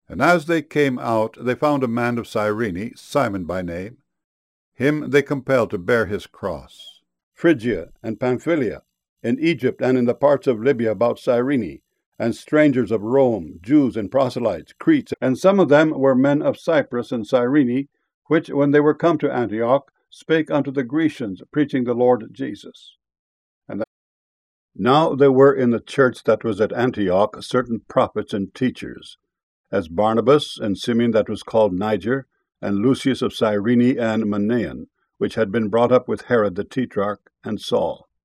And as they came out, they found a man of Cyrene, Simon by name. Him they compelled to bear his cross. Phrygia and Pamphylia, in Egypt and in the parts of Libya about Cyrene, and strangers of Rome, Jews and proselytes, Cretes, and some of them were men of Cyprus and Cyrene, which, when they were come to Antioch, spake unto the Grecians, preaching the Lord Jesus. Now there were in the church that was at Antioch certain prophets and teachers, as Barnabas and Simeon that was called Niger, and Lucius of Cyrene and Manaen, which had been brought up with Herod the Tetrarch, and Saul.